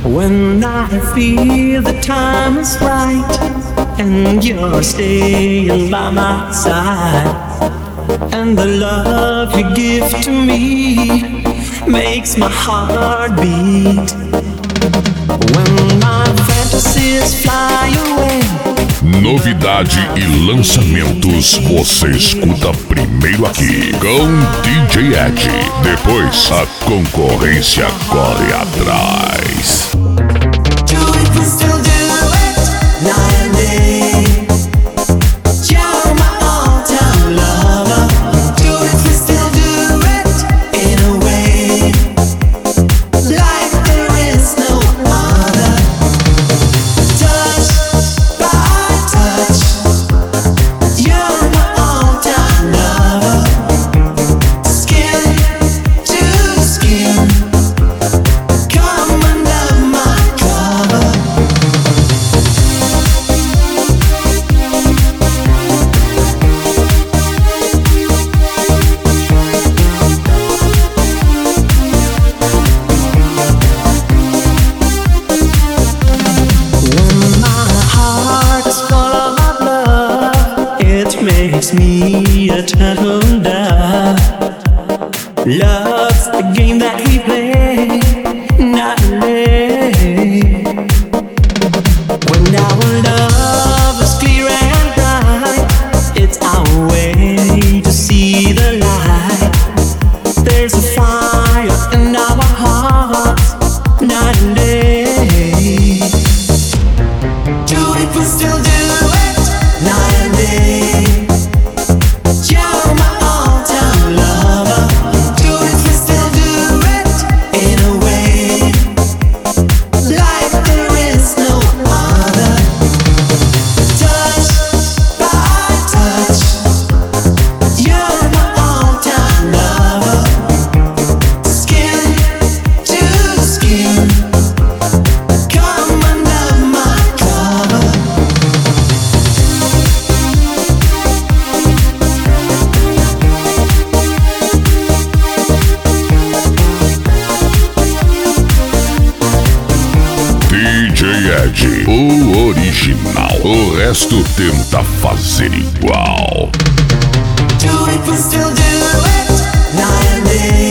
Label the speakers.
Speaker 1: When I feel the time is right and you're staying by my side, and the love you give to me makes my heart beat. When my fantasies fly away.
Speaker 2: Novidade e lançamentos você escuta primeiro aqui com DJ Ed. Depois a concorrência corre atrás.
Speaker 1: Makes me a turtle dove. Love's the game that we play nightly. When our love is clear and bright, it's our way to see the light. There's a fire in our hearts nightly. Do it, we still do it nightly.
Speaker 2: Ed, o original. O resto tenta fazer igual.
Speaker 1: Do it, we still do it.